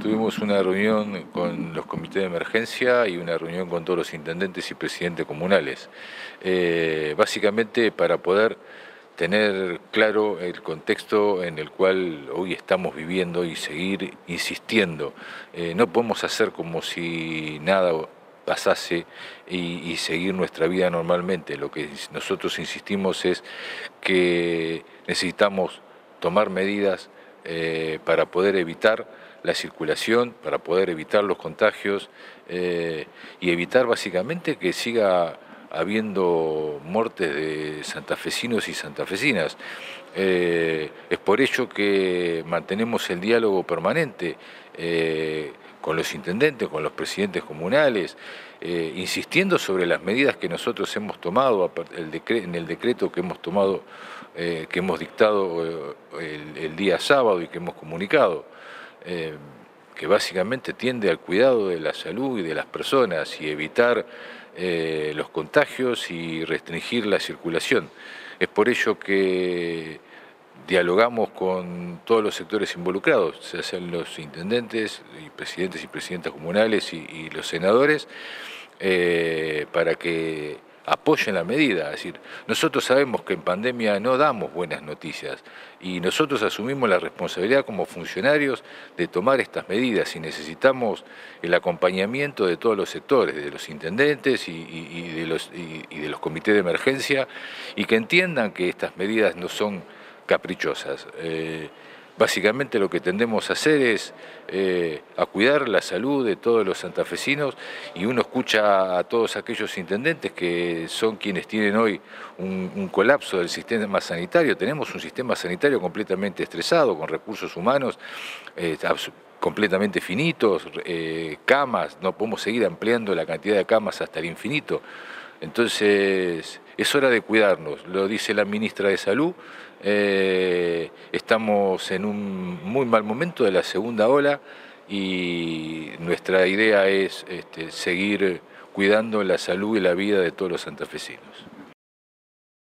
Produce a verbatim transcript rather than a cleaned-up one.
tuvimos una reunión con los comités de emergencia y una reunión con todos los intendentes y presidentes comunales, eh, básicamente para poder tener claro el contexto en el cual hoy estamos viviendo y seguir insistiendo. Eh, no podemos hacer como si nada pasase y, y seguir nuestra vida normalmente. Lo que nosotros insistimos es que necesitamos tomar medidas eh, para poder evitar la circulación, para poder evitar los contagios eh, y evitar básicamente que siga habiendo muertes de santafesinos y santafesinas. Eh, es por ello que mantenemos el diálogo permanente eh, con los intendentes, con los presidentes comunales, eh, insistiendo sobre las medidas que nosotros hemos tomado en el decreto que hemos tomado, eh, que hemos dictado eh, el, el día sábado y que hemos comunicado. Eh, que básicamente tiende al cuidado de la salud y de las personas y evitar eh, los contagios y restringir la circulación. Es por ello que dialogamos con todos los sectores involucrados, se hacen los intendentes y presidentes y presidentas comunales y, y los senadores, eh, para que apoyen la medida. Es decir, nosotros sabemos que en pandemia no damos buenas noticias y nosotros asumimos la responsabilidad como funcionarios de tomar estas medidas y necesitamos el acompañamiento de todos los sectores, de los intendentes y, y, y, de, los, y, y de los comités de emergencia, y que entiendan que estas medidas no son caprichosas. Eh, Básicamente lo que tendemos a hacer es eh, a cuidar la salud de todos los santafesinos, y uno escucha a todos aquellos intendentes que son quienes tienen hoy un, un colapso del sistema sanitario. Tenemos un sistema sanitario completamente estresado, con recursos humanos eh, completamente finitos, eh, camas, no podemos seguir ampliando la cantidad de camas hasta el infinito. Entonces, es hora de cuidarnos, lo dice la ministra de Salud. Eh, estamos en un muy mal momento de la segunda ola y nuestra idea es este, seguir cuidando la salud y la vida de todos los santafesinos.